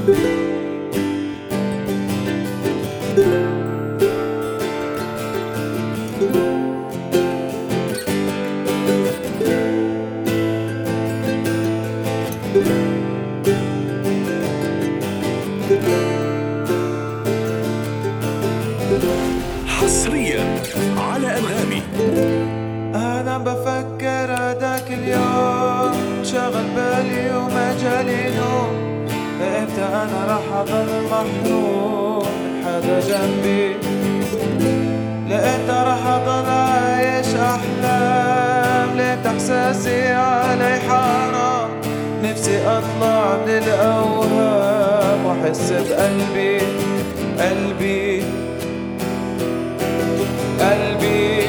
حصريا على أنغامي. أنا بفكر هداك اليوم شغل بالي وما جالي نوم، إمتى أنا راح أضل محروم من حدا جنبي؟ لإمتى راح أضل عايش أحلام؟ لإمتى إحساسي علي حرام؟ نفسي أطلع من الأوهام وأحس بقلبي قلبي قلبي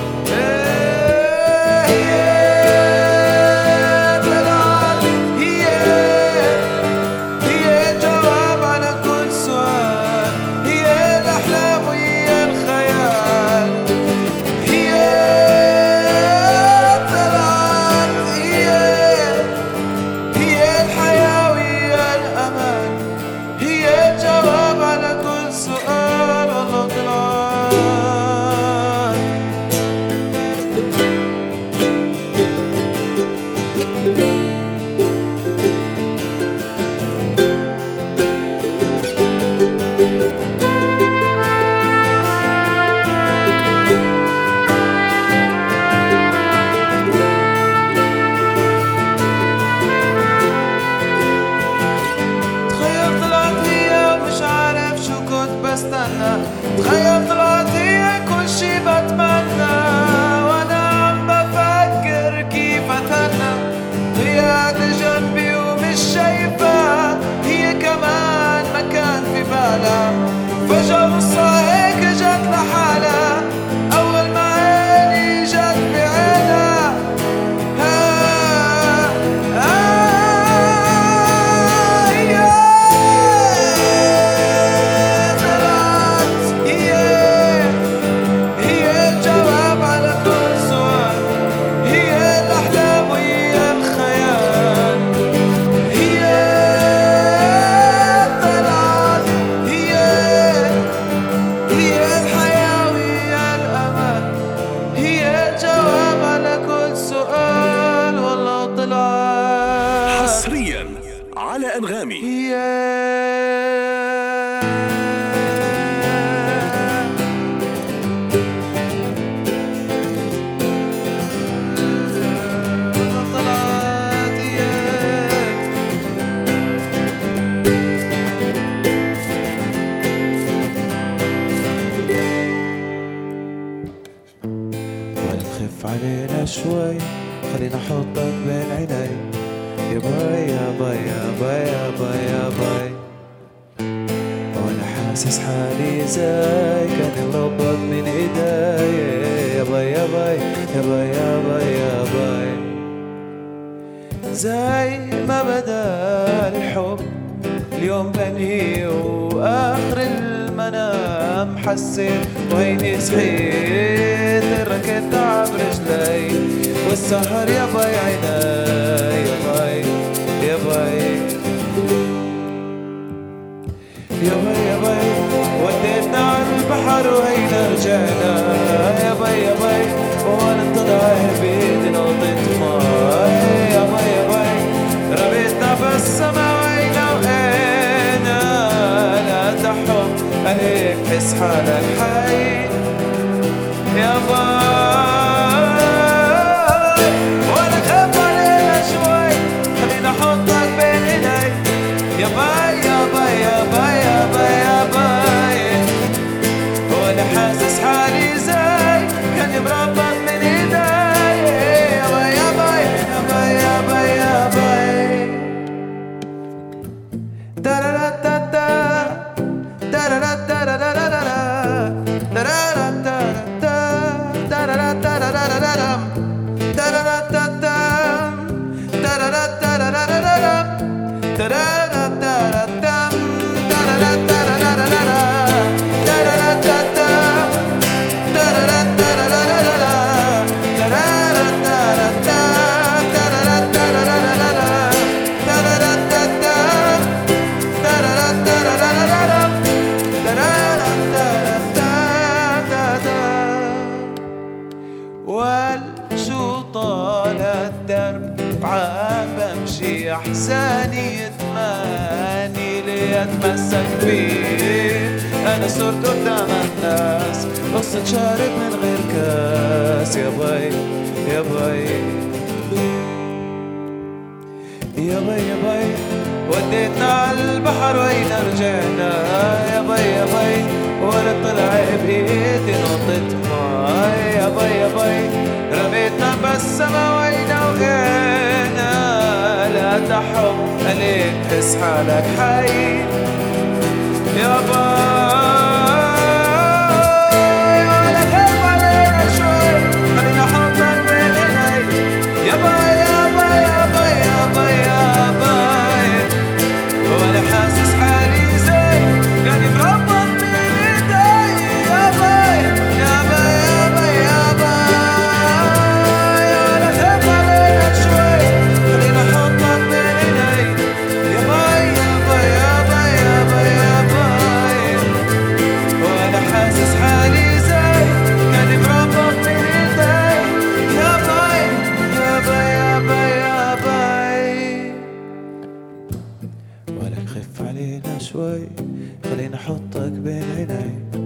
تخيل طلعت هي كل شي بتمنى، وانا عم بفكر كيف اتهنى. هي قاعدة جنبي ومش شايفة، هي كمان ما كان في بالها. فجأة قصة هيك جت لحالها، اول ما عيني جت بعينها حصريا على أنغامي. ولا تخف علينا شوي، خلينا احطك بين عيني يا باي يا باي يا باي يا باي يا باي. وانا حاسس حالي زي كان مربط من ايدي يا باي يا باي يا باي يا باي يا باي. زي ما بدا الحب اليوم بنهي واخر المنام، حسيت وعيني صحيت ركضت عبرجلي والسهر يا باي عيني يا باي يا باي يا باي يا باي. وديتنا على البحر وهينا رجعنا يا باي يا باي، وانا طلع بيدي نقطة ماي يا باي يا باي. رميتنا بالسما وهينا وقينا لا تحب عليك حس حالك حي يا باي. ولا تخاف علينا شوي، خلينا احطك بين ايدي يا باي يا باي يا باي يا باي يا باي. وانا حاسس حالي زي كان مربط من ايدي طال الدرب عام بمشي أحزاني يتماني لي أتمسك بيه. أنا صرت قدام الناس قصة شارب من غير كاس. يا باي يا باي يا باي يا باي وديتنا عالبحر وين رجعنا. يا باي يا باي ولا طلع بإيدي نقطة ماي. يا باي يا باي رميتنا بالسما وين وقعنا. لا تحب عليك تحس حالك حي. يا باي ولا خاف علينا شوي خلينا حطك بين عيني. يا باي يا باي يا باي يا باي يا باي وانا حاسس حالي زي يعني مربط بين ايدي. يا باي يا باي يا باي يا باي ولا خاف علينا شوي خلينا حطك بين عيني. يا باي يا باي يا باي يا باي يا باي وانا حاسس حالي زي يعني مربط بين ايدي. يا باي يا باي يا باي يا باي ولا خف علينا شوي خلينا احطك بين عيني.